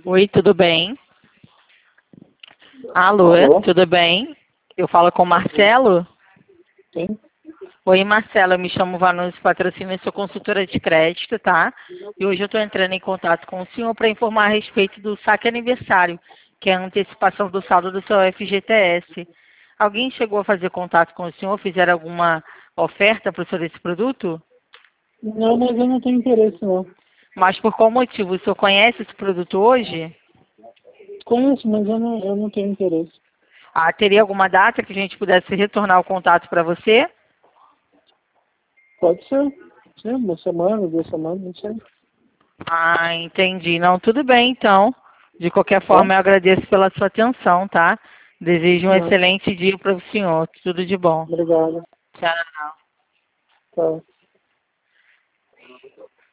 Oi, tudo bem? Alô, Alô? tudo bem? Eu falo com o Marcelo? Sim. Oi, Marcelo, eu me chamo Vanessa Patrocínio, eu sou consultora de crédito, tá? E hoje eu estou entrando em contato com o senhor para informar a respeito do saque aniversário, que é a antecipação do saldo do seu FGTS. Alguém chegou a fazer contato com o senhor, fizeram alguma oferta para o senhor desse produto? Não, mas eu não tenho interesse, não. Mas por qual motivo? O senhor conhece esse produto hoje? Conheço, mas eu não tenho interesse. Ah, teria alguma data que a gente pudesse retornar o contato para você? Pode ser. Sim, uma semana, 2 semanas, não sei. Ah, entendi. Não, tudo bem, então. De qualquer Tá? forma, eu agradeço pela sua atenção, tá? Desejo um Não. excelente dia para o senhor. Tudo de bom. Obrigado. Tchau. Tá.